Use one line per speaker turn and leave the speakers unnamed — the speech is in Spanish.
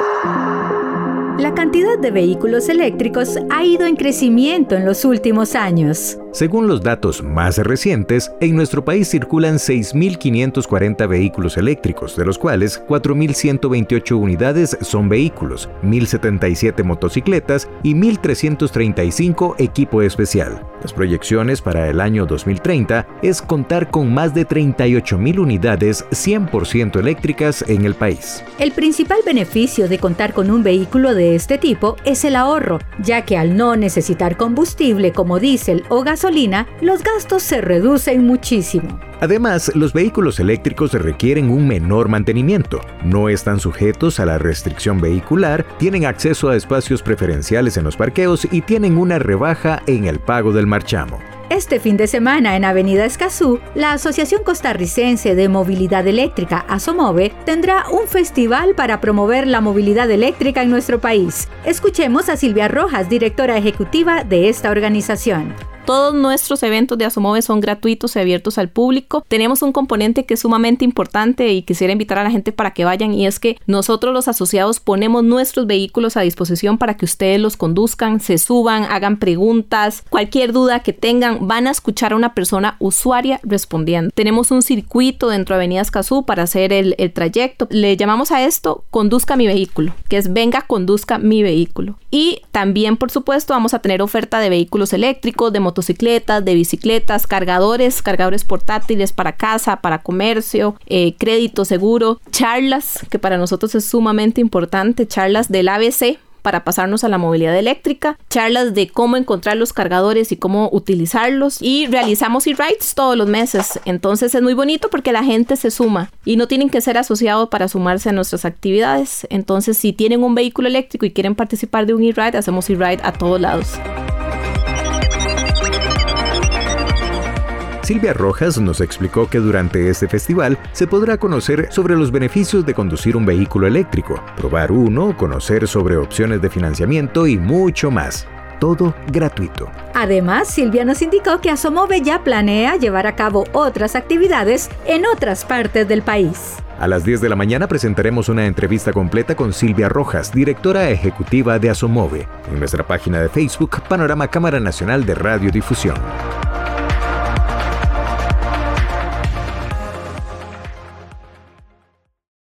La cantidad de vehículos eléctricos ha ido en crecimiento en los últimos años.
Según los datos más recientes, en nuestro país circulan 6.540 vehículos eléctricos, de los cuales 4.128 unidades son vehículos, 1.077 motocicletas y 1.335 equipo especial. Las proyecciones para el año 2030 es contar con más de 38.000 unidades 100% eléctricas en el país.
El principal beneficio de contar con un vehículo de este tipo es el ahorro, ya que al no necesitar combustible como diésel o gasolina, los gastos se reducen muchísimo.
Además, los vehículos eléctricos requieren un menor mantenimiento, no están sujetos a la restricción vehicular, tienen acceso a espacios preferenciales en los parqueos y tienen una rebaja en el pago del marchamo.
Este fin de semana en Avenida Escazú, la Asociación Costarricense de Movilidad Eléctrica, ASOMOVE, tendrá un festival para promover la movilidad eléctrica en nuestro país. Escuchemos a Silvia Rojas, directora ejecutiva de esta organización.
Todos nuestros eventos de ASOMOVE son gratuitos y abiertos al público. Tenemos un componente que es sumamente importante y quisiera invitar a la gente para que vayan, y es que nosotros los asociados ponemos nuestros vehículos a disposición para que ustedes los conduzcan, se suban, hagan preguntas, cualquier duda que tengan, van a escuchar a una persona usuaria respondiendo. Tenemos un circuito dentro de Avenida Escazú para hacer el trayecto. Le llamamos a esto Conduzca mi vehículo, que es venga, conduzca mi vehículo. Y también, por supuesto, vamos a tener oferta de vehículos eléctricos, de motocicletas, de bicicletas, cargadores portátiles para casa, para comercio, crédito, seguro, charlas, que para nosotros es sumamente importante, charlas del ABC para pasarnos a la movilidad eléctrica, charlas de cómo encontrar los cargadores y cómo utilizarlos, y realizamos e-rides todos los meses. Entonces es muy bonito porque la gente se suma y no tienen que ser asociados para sumarse a nuestras actividades. Entonces, si tienen un vehículo eléctrico y quieren participar de un e-ride, hacemos e-ride a todos lados.
Silvia Rojas nos explicó que durante este festival se podrá conocer sobre los beneficios de conducir un vehículo eléctrico, probar uno, conocer sobre opciones de financiamiento y mucho más. Todo gratuito.
Además, Silvia nos indicó que ASOMOVE ya planea llevar a cabo otras actividades en otras partes del país.
A las 10 de la mañana presentaremos una entrevista completa con Silvia Rojas, directora ejecutiva de ASOMOVE, en nuestra página de Facebook, Panorama Cámara Nacional de Radiodifusión.